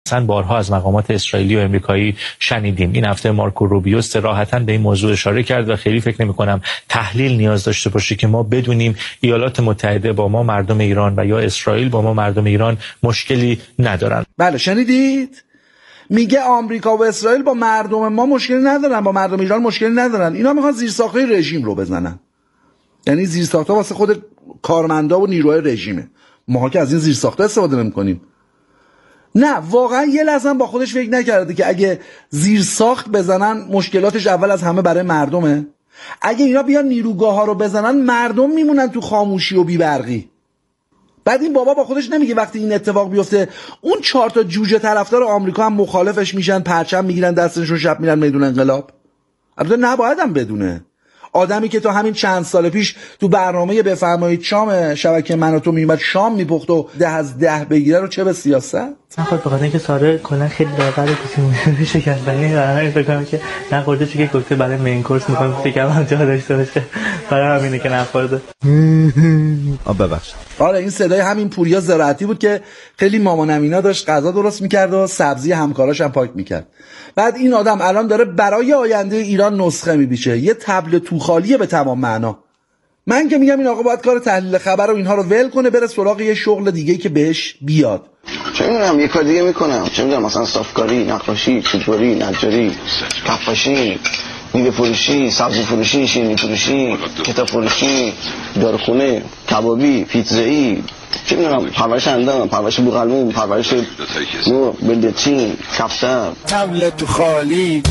بارها از مقامات اسرائیلی و امریکایی شنیدیم. این هفته مارکو روبیو صراحتاً به این موضوع اشاره کرد و خیلی فکر نمی‌کنم تحلیل نیاز داشته باشه که ما بدونیم ایالات متحده با ما مردم ایران و یا اسرائیل با ما مردم ایران مشکلی ندارن. بله شنیدید؟ میگه آمریکا و اسرائیل با مردم ما مشکلی ندارن، با مردم ایران مشکلی ندارن. اینا میخوان زیرساختای رژیم رو بزنن. یعنی زیرساخت‌ها واسه خود کارمندا و نیروهای رژیمه. ما که از این زیرساخت‌ها استفاده نمی‌کنیم. نه واقعا یه لحظه با خودش فکر نکرده که اگه زیرساخت بزنن مشکلاتش اول از همه برای مردمه. اگه اینا بیان نیروگاه‌ها رو بزنن مردم میمونن تو خاموشی و بی‌برقی. بعد این بابا با خودش نمیگه وقتی این اتفاق بیفته اون 4 تا جوجه طرفدار آمریکا هم مخالفش میشن، پرچم میگیرن دستشون، شب میرن میدون انقلاب. البته نباید هم بدونه. آدمی که تا همین چند سال پیش تو برنامه بفرمایید شام شبکه من و تو میومد شام میپخت و 10 از 10 بگیره رو چه به سیاست؟ نخواد بخاطر اینکه ساره کلا خیلی لاغره کسی شکستنی داره. فکر کنم که نخورده چون که کوکتل برای مین کورس میخوام فکرم جا داشته باشه، برای همینه که نخورده. ببخشید. آره این صدای همین پوریا زراعتی بود که خیلی مامان امینا داشت غذا درست میکرد و سبزی همکاراش هم پاک میکرد. بعد این آدم الان داره برای آینده ایران نسخه میبیشه، یه طبل توخالیه به تمام معنا. من که میگم این آقا باید کار تحلیل خبر و اینها رو ول کنه، بره سراغ یه شغل دیگه که بهش بیاد. چه میدونم یه کار دیگه میکنم، چه میدونم مثلا صافکاری، نقاشی، چوببری، نجاری، کفاشی، میوه فروشی، سبزی فروشی، شیرینی فروشی، کتاب فروشی، داروخونه، کبابی، پیتزایی، چه میدونم پرورش اندام، پرورش بوقلمون، پرورش مرغ، بلدرچین، کفتر، طبل تو خالی.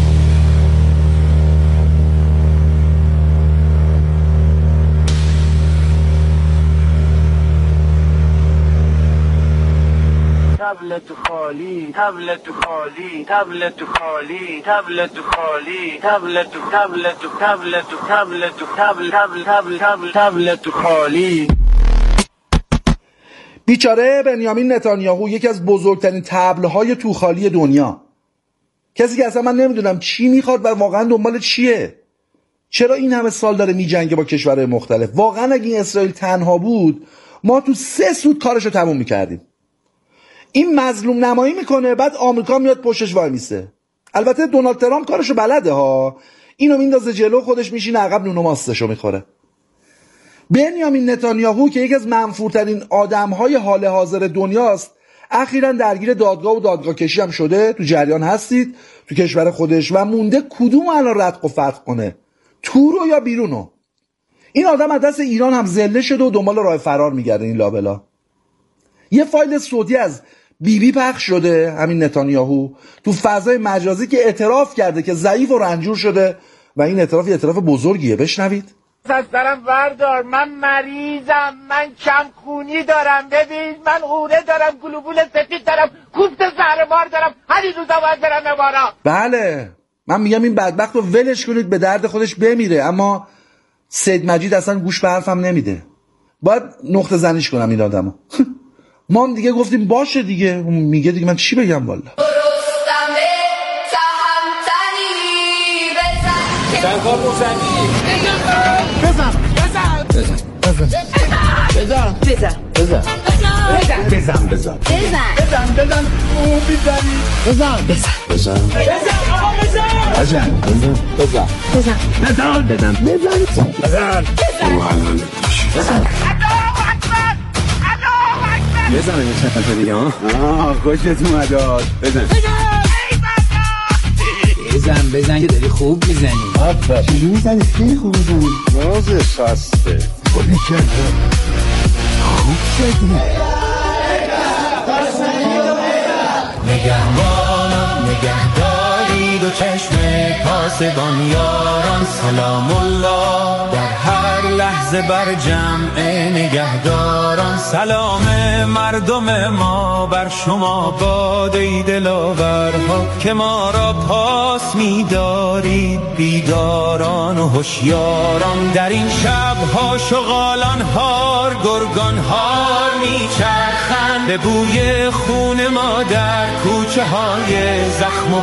طبل تو خالی، طبل تو خالی، طبل تو خالی، طبل تو خالی، طبل تو طبل تو طبل تو طبل تو طبل طبل طبل طبل طبل تو خالی. بیچاره بنیامین نتانیاهو یکی از بزرگترین طبل‌های توخالی دنیا، کسی که اصلا من نمیدونم چی میخواد و واقعا دنبال چیه. چرا این همه سال داره میجنگه با کشورهای مختلف؟ واقعا اگه این اسرائیل تنها بود ما تو 3 سوت کارشو تموم میکردیم. این مظلوم نمایی میکنه، بعد آمریکا میاد پشتش وای میسه. البته دونالد ترامپ کارشو بلده ها، اینو میندازه جلو، خودش میشینه عقب، نون و ماستشو میخوره. بنیامین نتانیاهو که یکی از منفورترین آدمهای حال حاضر دنیاست، اخیراً درگیر دادگاه و دادگاه کشی هم شده. تو جریان هستید تو کشور خودش و مونده کدوم الان ردق و فتق کنه، تو رو یا بیرونو. این آدم از دست ایران هم ذله شده و دنبال راه فرار میگرده. این لابلا یه فایل صوتی از بیبی پخش شده، همین نتانیاهو تو فضای مجازی، که اعتراف کرده که ضعیف و رنجور شده و این اعتراف یه اعتراف بزرگیه. بشنوید. از سرم وردار، من مریضم، من کم خونی دارم، ببین من قوره دارم، گلوبول سفید دارم، کوفت زهرمار دارم، هر روزا باید برم امارات. بله من میگم این بدبخت رو ولش کنید، به درد خودش بمیره. اما سید مجید اصلا گوش به حرفم نمیده. باید نقطه زنیش کنم این آدمو. ما هم دیگه گفتیم باشه دیگه، میگه دیگه من چی بگم والا. شنکار موسنی بزن بزن بزن بزن بزن بزن بزن بزن بزن بزن بزن او بزنی بزن بزن بزن بزن بزن بزن بزن بزن بزن بزن بزن بزن این چند تا دیگه ها خوشت اومد بزن بزن بزن که داری خوب میزنی. آفرین چجوری میزنی؟ خیلی خوب میزنی. نازش هسته خوبی کرده خوب زدی. نگهبانم نگهداری دو چشم پاسبان یاران، سلام الله در هر لحظه بر جمع نگهداران. سلام مردم ما بر شما باد ای دلاورها، که ما را پاس می‌دارید بیداران و هوشیاران. در این شب‌ها شغالان هار گرگان هار میچرخند، به بوی خون ما در کوچه های زخم و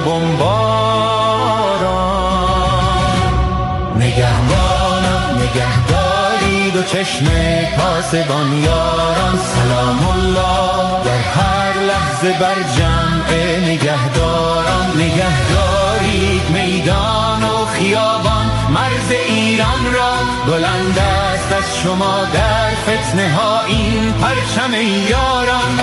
بمباران. نگهبانم نگهداری دو چشم پاسبان یاران سلام الله در هر لحظه بر جمع نگهداران نگهدارید میدان و خیابان مرز ایران را بلند است از شما در فتنه ها این پرچم یاران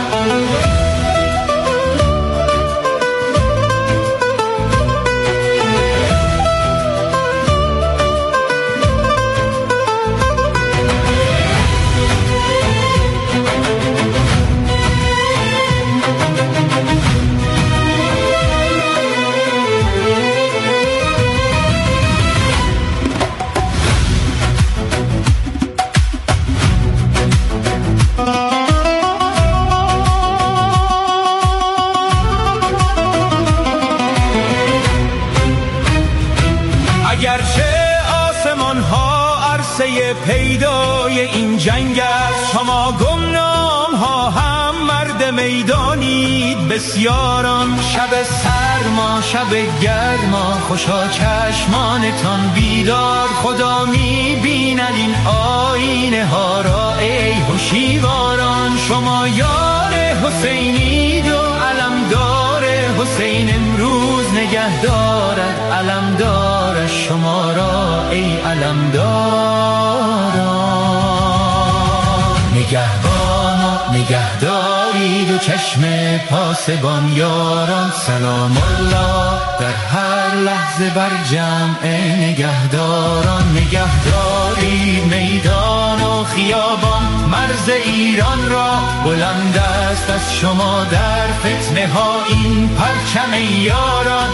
پیدای این جنگ است شما گمنام ها هم مرد میدانید بسیاران شب سرما شب گرما خوشا چشمانتان بیدار خدا می‌بیند این آینه ها را ای هوشیواران شما یار حسینید و علمدار حسین امروز نگه دارد علمدار شما را ای علمداران نگهبان و نگهدارید و چشم پاسبان یاران سلام الله در هر لحظه بر جمع نگهداران نگهدارید میدان و خیابان مرز ایران را بلند است از شما در فتنه ها این پرچم یاران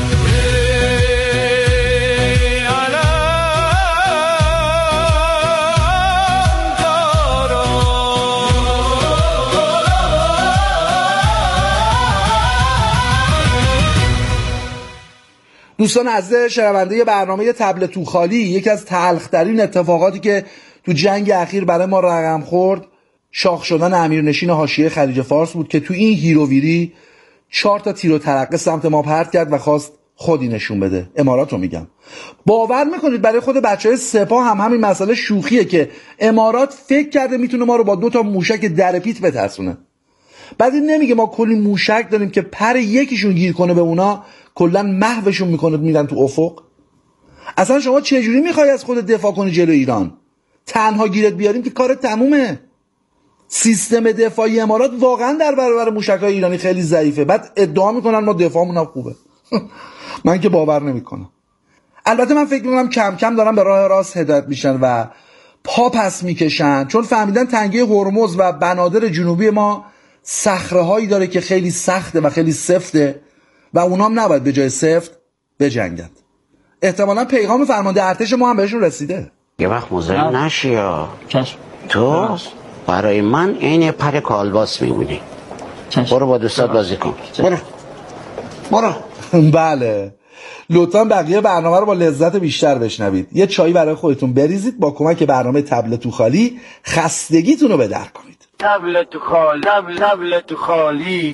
دوستان عزیز شنونده برنامه طبل توخالی، یکی از تلخ‌ترین اتفاقاتی که تو جنگ اخیر برای ما رقم خورد شاخ شدن امیرنشین حاشیه خلیج فارس بود که تو این هیروویری 4 تا تیر و ترقه سمت ما پرت کرد و خواست خودی نشون بده. امارات رو میگم. باور میکنید برای خود بچهای سپاه هم همین مسئله شوخیه که امارات فکر کرده میتونه ما رو با 2 تا موشک در پیت بترسونه. بعد این نمیگه ما کلی موشک داریم که پر یکیشون گیر کنه به اونا کلا محوشون میکنه میرن تو افق. اصلا شما چجوری میخوای از خود دفاع کنی جلو ایران؟ تنها گیرت بیاریم که کارت تمومه. سیستم دفاعی امارات واقعا در برابر موشک‌های ایرانی خیلی ضعیفه. بعد ادعا میکنن ما دفاعمون هم خوبه. من که باور نمیکنم. البته من فکر میکنم کم کم دارن به راه راست هدایت میشن و پا پس میکشن، چون فهمیدن تنگه هرمز و بنادر جنوبی ما صخره‌هایی داره که خیلی سخته و خیلی سفته و اونا هم نباید به جای سفت بجنگن. احتمالاً پیغام فرمانده ارتش ما هم بهشون رسیده. یه وقت مزاحم نشی یا تو برای من این پر کالباس میمونی. برو با دوستات بازی کن. برو. بله، لطفاً بقیه برنامه رو با لذت بیشتر بشنوید. یه چایی برای خودتون بریزید، با کمک برنامه طبل توخالی خستگیتون رو به در کنید. طبل توخالی، طبل توخالی.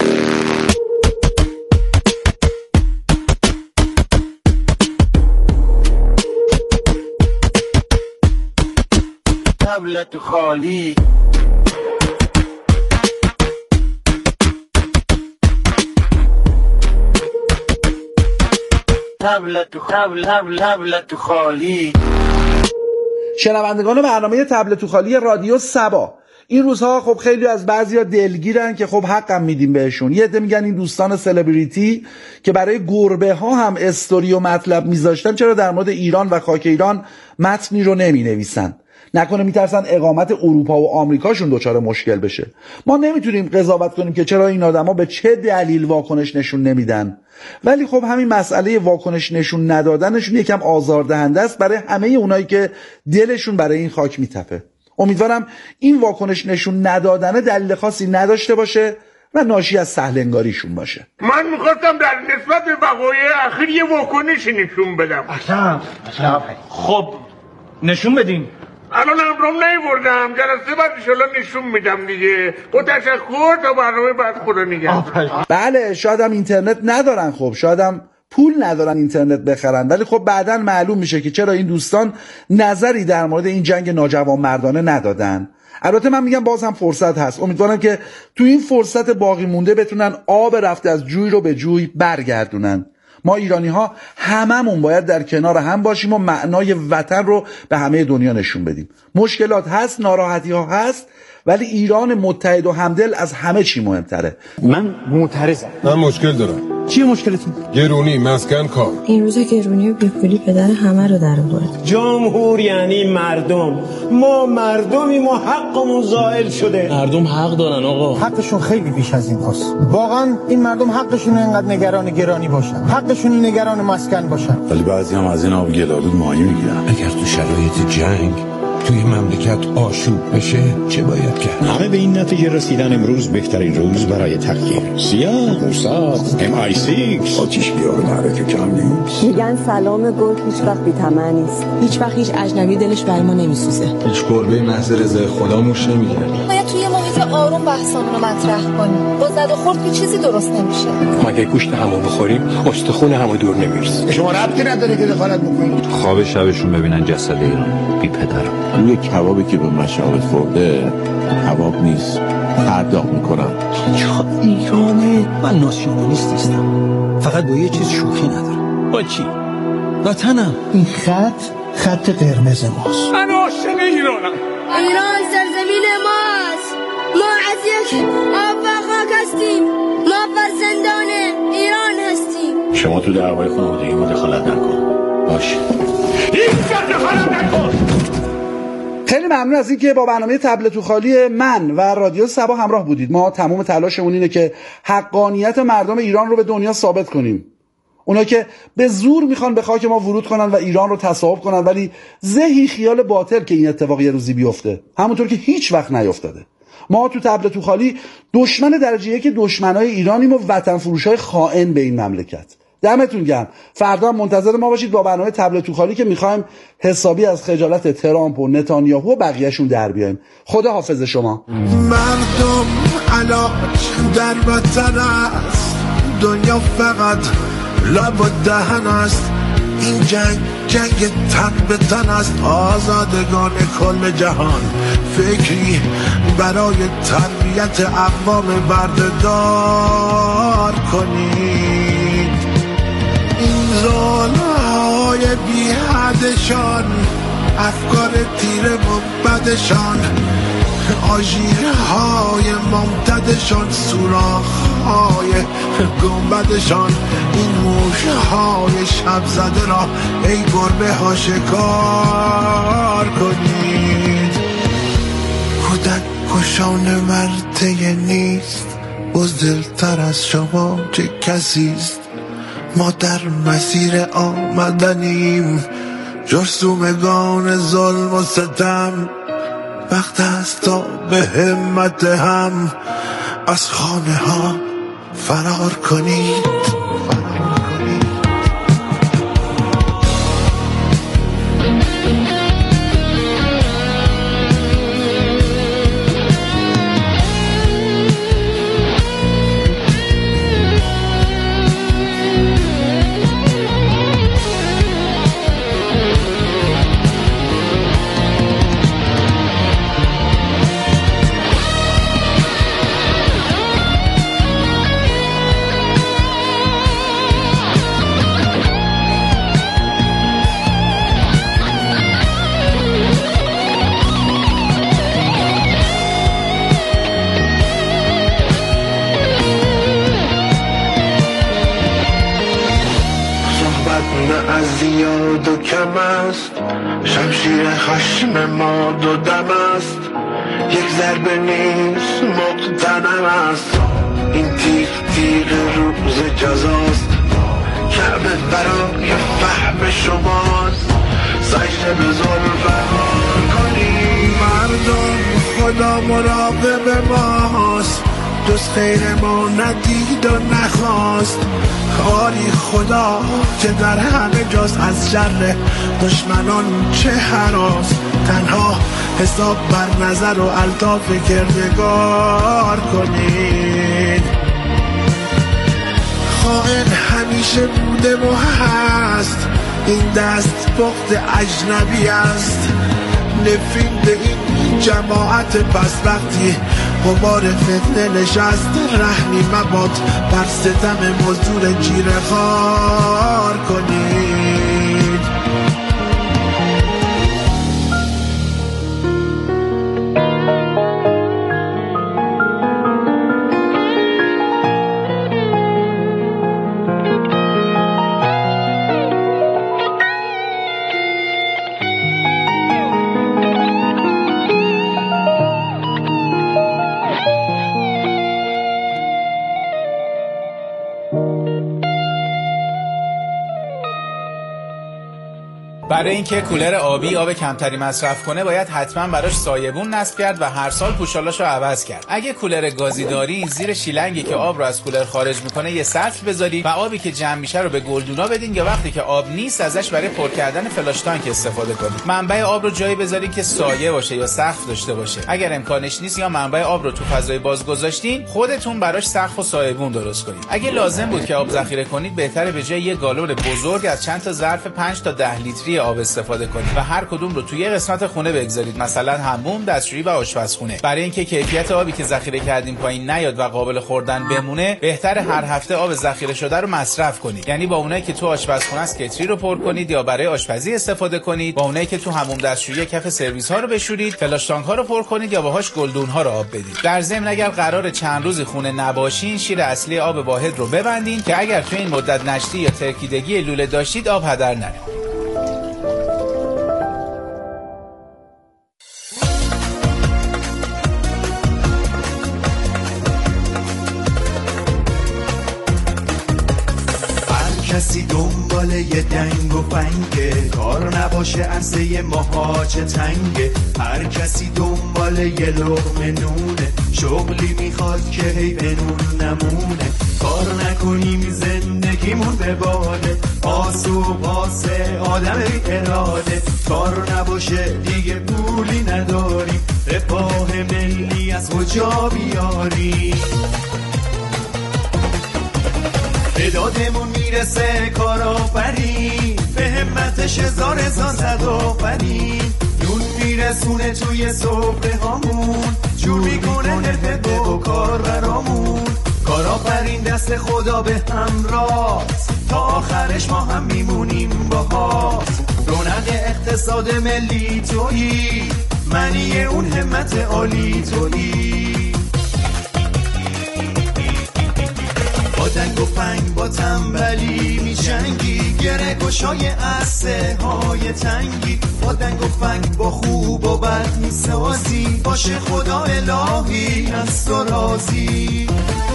طبل توخالی. طبل توخالی. شنوندگان برنامه طبل توخالی رادیو سبا، این روزها خب خیلی از بعضیا دلگیرن که خب حقم میدیم بهشون. یه عده میگن این دوستان سلبریتی که برای گربه ها هم استوری و مطلب میذاشتن چرا در مورد ایران و خاک ایران متنی رو نمی نویسن؟ نکنه میترسن اقامت اروپا و آمریکاشون دچار مشکل بشه. ما نمیتونیم قضاوت کنیم که چرا این آدما به چه دلیل واکنش نشون نمیدن، ولی خب همین مسئله واکنش نشون ندادنشون یکم آزاردهنده است برای همه اونایی که دلشون برای این خاک میتپه. امیدوارم این واکنش نشون ندادن دلیل خاصی نداشته باشه و ناشی از سهلنگاریشون باشه. من میخواستم در نسبت به وقایع اخیر یه واکنشی نشون بدم. اصلا خب نشون بدین. الان امرام نیوردم، جلسه بعد انشالله نشون میدم دیگه. با تشکر تا برنامه بعد خدا نگهدار. بله، شاید هم اینترنت ندارن، خب شاید هم پول ندارن اینترنت بخرن، ولی خب بعداً معلوم میشه که چرا این دوستان نظری در مورد این جنگ ناجوانمردانه ندادن. البته من میگم باز هم فرصت هست، امیدوارم که تو این فرصت باقی مونده بتونن آب رفته از جوی رو به جوی برگردونن. ما ایرانی ها هممون باید در کنار هم باشیم و معنای وطن رو به همه دنیا نشون بدیم. مشکلات هست، ناراحتی ها هست، ولی ایران متحد و همدل از همه چی مهمتره. من معترضم. من مشکل دارم. چیه مشکلتون؟ گرونی، مسکن، کار. این روزا گرونی و بیپولی پدر همه رو در آورد. جمهور یعنی مردم. ما مردمیم و حقمون زائل شده. مردم حق دارن آقا. حقشون خیلی بیش از این هست. واقعا این مردم حقشون اینقدر نگران گرانی باشن. حقشون نگران مسکن باشن. ولی بعضی هم از این آب گلالود ماهی میگیرن. اگر تو شرایط جنگ توی مملکت آشوب بشه چه باید کرد؟ همه به این نتیجه رسیدن امروز بهترین روز برای تغییر. سیاه، موساد، MI6 آتیش بیار معرکه کم نیست. میگن سلام گرگ هیچ وقت بی طمع نیست. هیچ وقت هیچ اجنبی دلش برای ما نمیسوزه. هیچ گربه محض رضای خدا موش نمیگیره. باید توی محیط آروم بحثمون رو مطرح کنیم. با زد و خورد که چیزی درست نمیشه. مگه گوشت همو بخوریم استخون همو دور نمیرسه. شما ربطی نداره که دخالت بکنید. خواب شبشون ببینن جسد ایران بی پدر. روی کبابی که به مشامت خورده کباب نیست، پرداخت میکنم. چقدر ایرانه. من ناسیونالیست نیستم، فقط با یه چیز شوخی ندارم. با چی؟ وطنم. این خط قرمز ماست. من عاشق ایرانم. ایران سرزمین ماست. ما از یک آب و خاک هستیم. ما فرزندان ایران هستیم. شما تو دعوای خانوادگی ما دخالت نکن. باشه. هیچ دخالت نکن. خیلی ممنون از اینکه با برنامه تبلت و خالی من و رادیو صبا همراه بودید. ما تمام تلاشمون اینه که حقانیت مردم ایران رو به دنیا ثابت کنیم. اونا که به زور میخوان به خاک ما ورود کنن و ایران رو تصاحب کنن، ولی ذهی خیال باطل که این اتفاق یه روزی بیفته، همونطور که هیچ وقت نیفتاده. ما تو تبلت و خالی دشمن درجه یک دشمنای ایرانیم و وطن فروشای خائن به این مملکت. دمتون گرم. فردا هم منتظر ما باشید با برنامه تبلت و خالی که میخوایم حسابی از خجالت ترامپ و نتانیاهو و بقیه‌شون در بیایم. خدا حافظ شما. مردم علاج در وطن است، دنیا فقط لب و دهن است. این جنگ تن به تن است. آزادگان کل جهان فکری برای تربیت اقوام بردهدار کنید. این ظلم‌های بی حدشان، افکار تیر مبدشان، آژیرهای ممتدشان، سوراخ‌های گنبدشان، این موش‌های شب زده را ای گربه ها شکار کنید. کودک کشان مرته نیست، بزدلتر از شما چه کسیست. ما در مسیر آمدنیم، جرثومگان ظلم و ستم. وقت است تا به همت هم از خانه ها فرار کنید. از زیاد و کم است، شمشیر خشم ما دو دم است. یک ضربه نیست مقتنم است، این تیغ روز جزاست. کعبه برای فهم شماست، سجده به ذوالفقار کنید. مردم خدا مراقب ماست، جز خیر ما ندید و نخواست. کاری خدا که در همه جاست، از شر دشمنان چه هراس. تنها حساب بر نظر و الطاف کردگار کنید. خائن همین همیشه بوده و هست، این دست پخت اجنبی است. نفرین به این جماعت بدبختی، قمار فتنه نشست. رحمی مباد بر ستم مزدور جیره خوار کنید. برای اینکه کولر آبی آب کمتری مصرف کنه باید حتما براش سایبون نصب کرد و هر سال پوشالاشو عوض کرد. اگه کولر گازی داری، زیر شیلنگی که آب رو از کولر خارج میکنه یه سطل بذاری و آبی که جمع میشه رو به گلدونا بدین، یا وقتی که آب نیست ازش برای پر کردن فلاش تانک استفاده کنید. منبع آب رو جایی بذارین که سایه باشه یا سقف داشته باشه. اگر امکانش نیست یا منبع آب رو تو فضای باز گذاشتین، خودتون براش سقف و سایبون درست کنید. اگه لازم بود که آب ذخیره کنید، بهتره به جای یه گالون بزرگ از چند تا ظرف 5 تا 10 لیتری آب استفاده کنید و هر کدوم رو توی یه قسمت خونه بگذارید، مثلا حموم، دستشویی و آشپزخونه. برای اینکه کیفیت آبی که ذخیره کردیم پایین نیاد و قابل خوردن بمونه، بهتره هر هفته آب ذخیره شده رو مصرف کنید. یعنی با اونایی که تو آشپزخونه است کتری رو پر کنید یا برای آشپزی استفاده کنید، با اونایی که تو حموم دستشویی کف سرویس ها رو بشورید، فلاش تانک ها رو پر کنید یا باهاش گلدون ها رو آب بدید. در ضمن اگر قرار چند روزی خونه نباشین، شیر اصلی آب واحد رو ببندین که اگر تو این مدت نشتی یا ترکیدگی لوله داشتید آب هدر نره. کسی دنبال یه دنگ و فنگه، کار نباشه عرصه ماهاچه تنگه. هر کسی دنبال یه لقمه نونه، شغلی میخواد که هی بنون نمونه. کار نکنیم زندگیمون به باده، پاس و پاس آدم بی اراده. کار نباشه دیگه پولی نداریم، رفاه ملی از کجا بیاریم؟ به دادمون میرسه کارآفرین، به همتش هزار زد آفرین. نون میرسونه توی سفره هامون، جور میکنه حرفه و کار برامون. کارآفرین دست خدا به همراست، تا آخرش ما هم میمونیم باهاست. رونق اقتصاد ملی تویی، معنی اون همت عالی تویی. با دنگ و فنگ با تنبلی میجنگی، گره گشای عرصه های تنگی. با دنگ و فنگ با خوب و بد میسازی، باشه خدا الهی از تو راضی.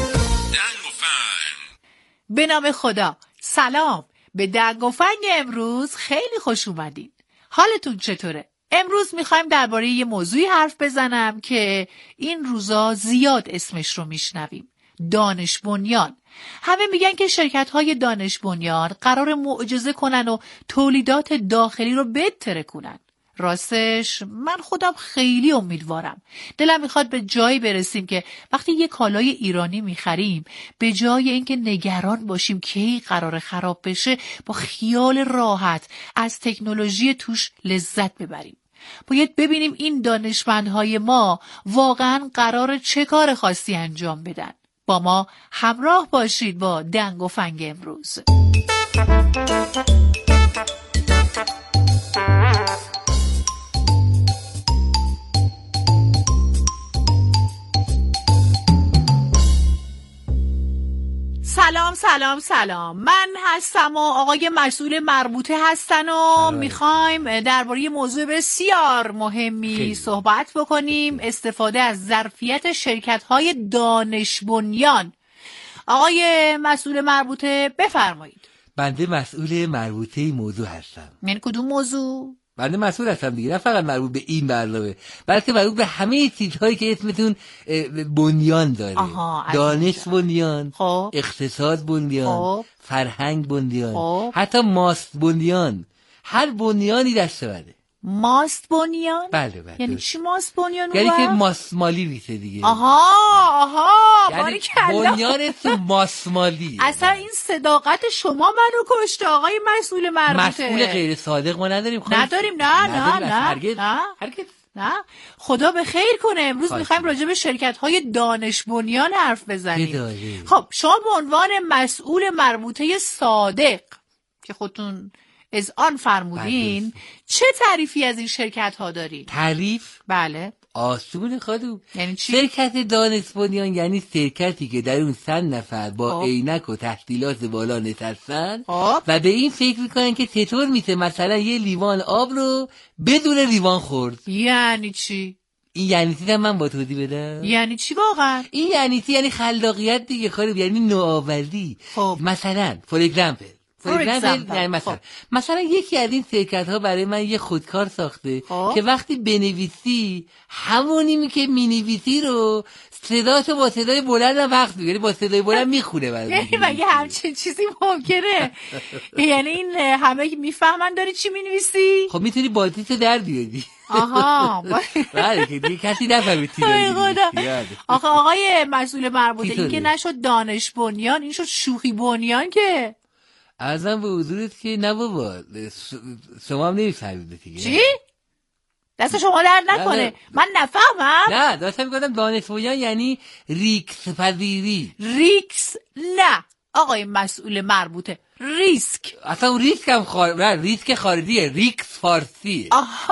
به نام خدا. سلام، به دنگ و فنگ امروز خیلی خوش اومدین. حالتون چطوره؟ امروز میخوایم درباره یه موضوعی حرف بزنم که این روزا زیاد اسمش رو میشنویم. دانش بنیان. همه میگن که شرکت‌های دانش بنیان قرار معجزه کنن و تولیدات داخلی رو بهتر کنن. راستش من خودم خیلی امیدوارم. دلم میخواد به جایی برسیم که وقتی یه کالای ایرانی میخریم، به جای اینکه نگران باشیم کی قرار خراب بشه، با خیال راحت از تکنولوژی توش لذت ببریم. باید ببینیم این دانشمندهای ما واقعاً قرار چه کار خاصی انجام بدن. با ما همراه باشید با دنگ و فنگ امروز. سلام. من هستم و آقای مسئول مربوطه هستن و میخوایم درباره موضوع بسیار مهمی صحبت بکنیم. استفاده از ظرفیت شرکت‌های دانش بنیان. آقای مسئول مربوطه بفرمایید. بنده مسئول مربوطه این موضوع هستم. من کدوم موضوع؟ بنده مسئول هستم دیگه، نه فقط مربوط به این برنامه، بلکه مربوط به همه چیزهایی که اسمتون بنیان داره. دانش بنیان، اقتصاد بنیان، فرهنگ بنیان، حتی ماست بنیان. هر بنیانی دست بده. ماست بنیان؟ بله. یعنی چی ماست بنیان؟ یعنی که ماسمالی میشه دیگه. آها یعنی بنیان تو ماسمالی. اصلا این صداقت شما منو کشته آقای مسئول مربوطه. مسئول غیر صادق ما نداریم. نداریم. هرگز نه. خدا به خیر کنه. امروز میخوایم راجع به شرکت‌های دانش بنیان حرف بزنیم. خب شما به عنوان مسئول مربوطه صادق که خودتون از آن فرمودین چه تعریفی از این شرکت‌ها دارین؟ تعریف؟ بله. آسون خانوم. یعنی چی؟ شرکت دانش بنیان یعنی شرکتی که در اون 100 نفر با عینک و تحصیلات بالا نشستن و به این فکر میکنن که چطور میشه مثلا یه لیوان آب رو بدون لیوان خورد. یعنی چی؟ این یعنی چی من با توضیح بدم؟ یعنی چی واقعا؟ این یعنی چی؟ یعنی خلاقیت دیگه خانوم، یعنی نوآوری. مثلا فور اگزامپل یعنی مثلا یکی از این شرکت ها برای من یه خودکار ساخته که وقتی بنویسی همونی که مینویسی رو صداتو با صدای بلند هم وقت میگیری، با صدای بلند میخونه برای یعنی مگه همچین چیزی ممکنه؟ یعنی این همه میفهمن داری چی مینویسی؟ خب میتونی بازیتو در بیاری. آها بله که دیگه کسی نفهمه چی داری. آخه آقای مسئول مربوطه این که نشد دانش بنیان، این شد شوخی بنیان که ازم به حضورت که نه بابا شما هم نمیفهمید دیگه. چی؟ دست شما درد نکنه. من نفهمم. نه داشتم میگفتم دانش بنیان یعنی ریکس پذیری. ریکس نه آقای مسئول مربوطه، ریسک. اصلا اون ریسک هم ریسک خارجیه، ریکس فارسیه.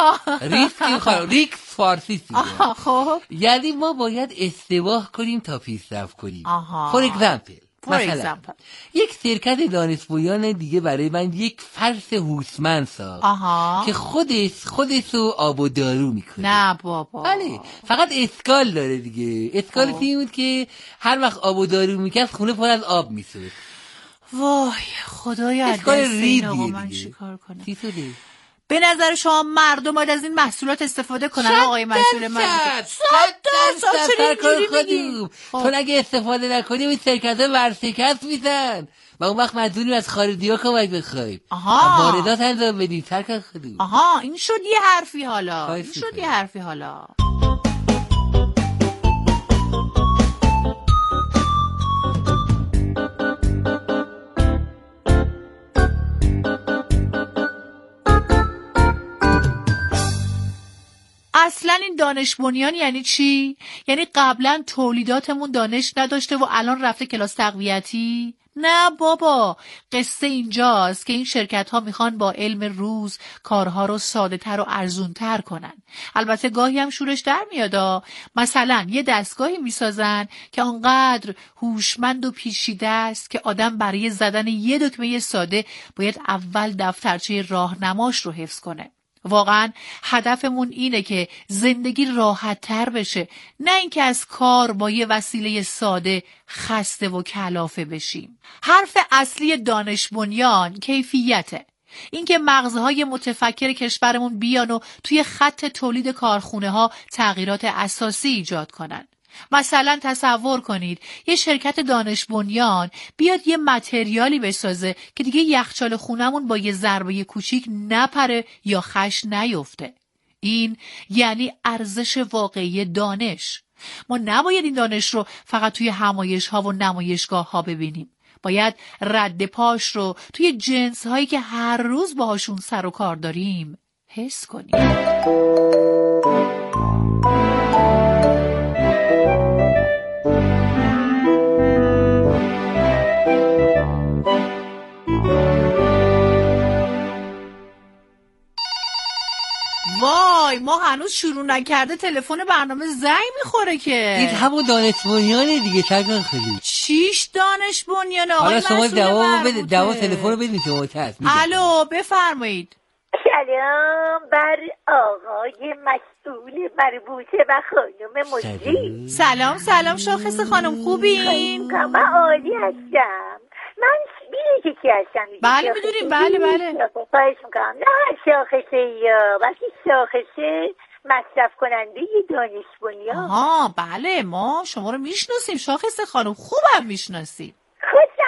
ریکس فارسی. خب یعنی ما باید اشتباه کنیم تا پیشرفت کنیم. فور اگزامپل مثلا یک شرکت دانش بنیان دیگه برای من یک فرش هوشمند ساخت که خودش رو آب و دارو میکنه. نه بابا. بله فقط اسکال داره دیگه. اسکال این بود که هر وقت آب و دارو میکرد خونه پر از آب میسود. وای خدایا اسکال ریدیه من چیکار کنم؟ به نظر شما مردم باید از این محصولات استفاده کنن آقای مسئول مربوطه؟ 100% تو اگه استفاده نکنی این شرکت‌ها ورشکست میشن و اون وقت مجبوریم از خارجی‌ها کمک بخوایم. واردات انجام بدیم. این شد یه حرفی حالا. اصلا این دانش بنیان یعنی چی؟ یعنی قبلا تولیداتمون دانش نداشته و الان رفته کلاس تقویتی؟ نه بابا، قصه اینجاست که این شرکت ها میخوان با علم روز کارها رو ساده تر و ارزون تر کنن. البته گاهی هم شورش در میادا. مثلا یه دستگاهی میسازن که آنقدر هوشمند و پیچیده است که آدم برای زدن یه دکمه ساده باید اول دفترچه راهنماش رو حفظ کنه. واقعا هدفمون اینه که زندگی راحت تر بشه، نه اینکه از کار با یه وسیله ساده خسته و کلافه بشیم. حرف اصلی دانش بنیان کیفیته. اینکه مغزهای متفکر کشورمون بیان و توی خط تولید کارخونه ها تغییرات اساسی ایجاد کنن. مثلا تصور کنید یه شرکت دانش بنیان بیاد یه متریالی بسازه که دیگه یخچال خونمون با یه ضربه کوچیک نپره یا خش نیفته. این یعنی ارزش واقعی دانش. ما نباید این دانش رو فقط توی همایش ها و نمایشگاه ها ببینیم. باید رد پاش رو توی جنس هایی که هر روز باهاشون سر و کار داریم حس کنیم. وای ما هنوز شروع نکرده تلفن برنامه زنگ میخوره که. این همون دانش بنیانه دیگه. چقدر خیلی چیش دانش بنیانه آقای مسئول مربوطه؟ جواب تلفن رو بدید شما. الو بفرمایید. سلام بر آقای مسئول مربوطه و خانم مجری. سلام شاخص خانم خوبین؟ من عالی هستم. من بیره که هستم. بله میدونیم. بله خواهش میکنم. نه هر شاخصه یا بلکه شاخصه مصرف کننده دانش بنیان. بله ما شما رو میشناسیم شاخص خانم، خوبم میشناسیم. خوشم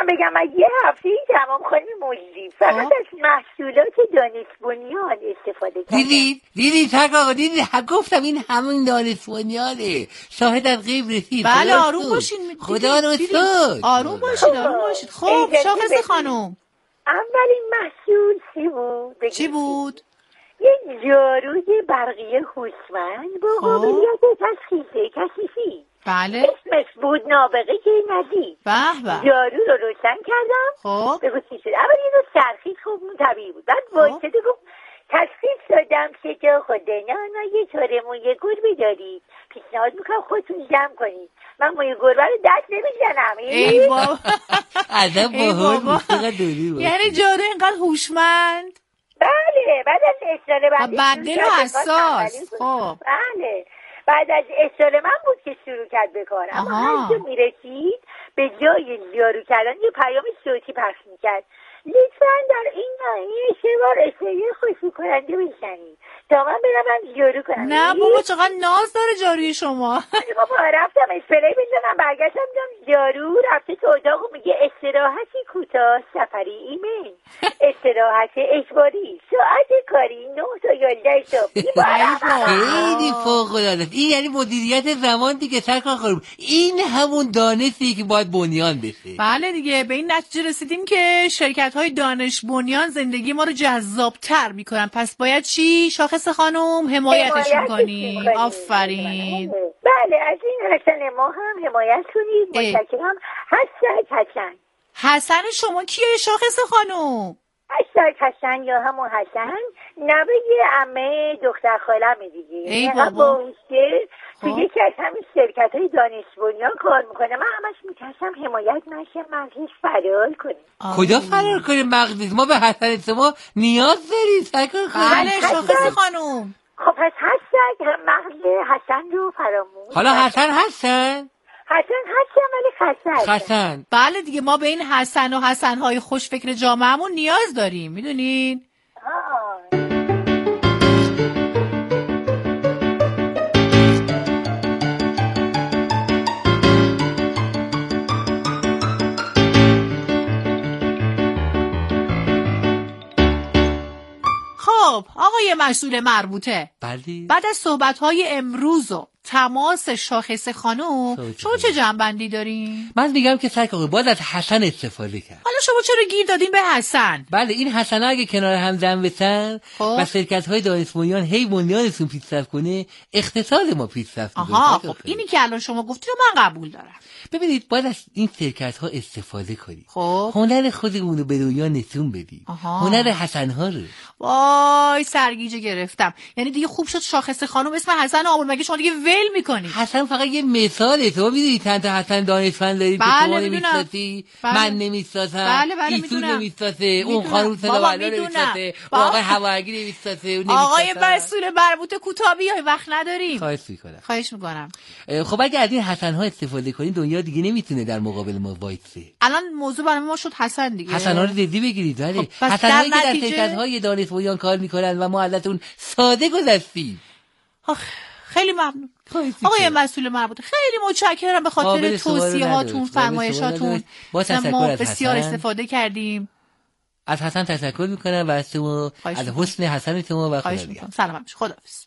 میتونم بگم از یه هفته تمام خانم مجری فقط از محصولات دانش بنیان استفاده کردم. دیدی تک آقا دیدی گفتم این همون دانش بنیانه. شاهد از غیب رسید. بله آروم باشین خدا رسول. آروم باشید. خب شاخص خانم اولین محصول چی بود؟ یه جاروی برقی هوشمند با قابلیت تشخیص کثیفی. بله. اسمش بود نابغه نزی. جارو رو روشن کردم. خب بگو چی شد؟ اول اینو چرخید، خب طبیعی بود. بعد وایساده گفت تشخیص دادم سجا خودنانا یه طوره موی گربه دارید، پیشنهاد میکنم خودتون جمع کنید. من موی گربه رو دست نمیزنم. ای بابا عذاب باحال. یعنی جارو اینقدر هوشمند؟ بله. بعد از اصرار بدل و حساس. خب بله. بعد از اصرار من بود که شروع کرد به کار. اما هر جا میرسید به جای جارو کردن یه پیام صوتی پخش میکرد. لطفاً در این ناحیه 3 بار اصراری خوشی کننده بزنید تا من برم جارو کنم. نه بابا چقدر ناز داره جاروی شما. بابا رفتم اسپری بزنم، برگشتم دیدم جارو رفته تو اتاق و میگه استراحتی کوتاه سفری ایمن، استراحت اجباری، ساعت کاری 9 تا 11 صبح. خیلی فوق‌العاده. این یعنی مدیریت زمان دیگه سرکار خانم. این همون دانشی که باید بنیان بشه. بله دیگه به این نتیجه رسیدیم که شرکت‌های دانش بنیان زندگی ما رو جذاب‌تر می‌کنن. پس باید چی شاخص خانم؟ حمایتش کنیم. آفرین. بله از این حسن ما هم حمایت کنید. متشکرم. حسن شما کیه شاخص خانم؟ حسن یا همون حسن نوه عمه دختر خاله‌مه دیگه. ای بابا تو یکی از همین شرکت‌های دانش بنیان کار میکنه. من همش میترسم حمایت نشه، مغزش فرار کنه. کجا فرار کنه مغزش؟ ما به حسن شما نیاز داریم سرکار خانم. بله شاخص خانم. خب پس هستن هم مغز حسن رو فراموش. حالا حسن هستن ولی خسن. بله دیگه ما به این حسن و حسن‌های خوشفکر جامعهمون نیاز داریم، میدونین؟ خب آقای مسئول مربوطه، بعد از صحبت‌های امروز و تماس شاخص خانم شما چه جنبندی دارین؟ من میگم که سرکار باید از حسن استفاده کرد. حالا شما چرا گیر دادین به حسن؟ بله این حسن اگه کنار هم جمع بشن و شرکت‌های دانش بنیان هی بنیانشون پیشرفت کنه، اقتصاد ما پیشرفت می‌کنه. خب اینی که الان شما گفتید رو من قبول دارم. ببینید باید از این شرکت‌ها استفاده کنید. هنر خودمون رو به دنیا نشون بدیم. هنر حسن‌ها رو. وای سرگیجه گرفتم. یعنی دیگه خوب شد شاخص خانم اسم حسن آورد، مگه شما دیگه ول میکنی؟ حسن فقط یه مثاله. تو میدونی چند تا حسن دانشمند دارید که شما نمی‌شناسی؟ من نمی‌شناسم. ایشون نمی‌شناسه، اون خانم سنوالا نمی‌شناسه، آقای هوایی نمی‌شناسه. آقای مسئول مربوطه کوتاه بیای، وقت نداریم. خواهش می‌کنم. خب اگه از این حسن‌ها استفاده کنید دنیا دیگه نمیتونه در مقابل ما وایسه. الان موضوع برای ما شد حسن دیگه. حسن‌ها رو جدی بگیرید. ولی حسن‌هایی که در شرکت‌های دانش بنیان کار می‌کنن و ما ازتون ساده گذشتیم. خیلی ممنون آقای مسئول مربوطه، خیلی متشکرم به خاطر توصیه‌هاتون، فرمایشاتون. ما بسیار استفاده کردیم. از حسن تشکر میکنم و از شما، از حسن حسن شما و خدا نگهدار. سلام خداحافظ.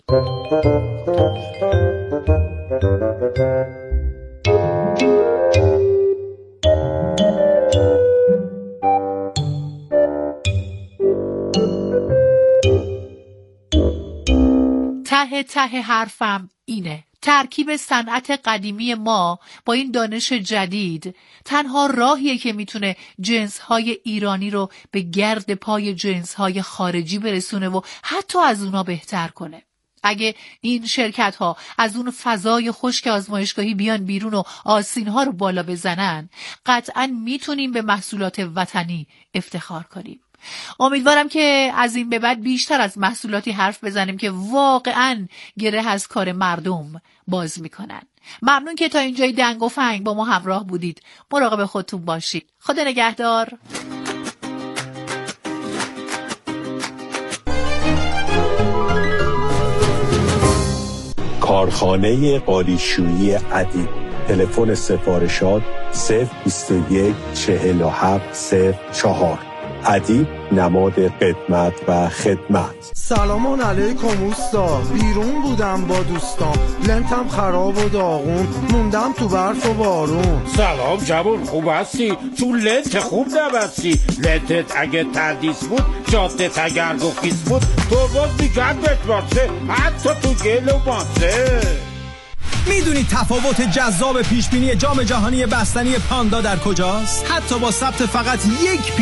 ته حرفم اینه، ترکیب صنعت قدیمی ما با این دانش جدید تنها راهیه که میتونه جنس‌های ایرانی رو به گرد پای جنس‌های خارجی برسونه و حتی از اونا بهتر کنه. اگه این شرکت‌ها از اون فضای خشک آزمایشگاهی بیان بیرون و آستین‌ها رو بالا بزنن، قطعاً میتونیم به محصولات وطنی افتخار کنیم. امیدوارم که از این به بعد بیشتر از محصولاتی حرف بزنیم که واقعاً گره از کار مردم باز میکنن. ممنون که تا اینجای دنگ و فنگ با ما همراه بودید. مراقب خودتون باشید. خدا نگهدار. کارخانه قالیشویی ادیب تلفن سفارشات 021 47 04. ادیب نماد قدمت و خدمت. سلام علیکم اوستا. بیرون بودم با دوستام، لنتم خراب و داغون، موندم تو برف و بارون. سلام جوون، خوب هستی؟ تو لنت خوب نبستی. لنتت اگه تردیس بود، جادت اگر گفیس بود، تو باز میگن بتواسه حتی تو گل و ماسه. میدونی تفاوت جذاب پیشبینی جام جهانی بستنی پاندا در کجاست؟ حتی با ثبت فقط یک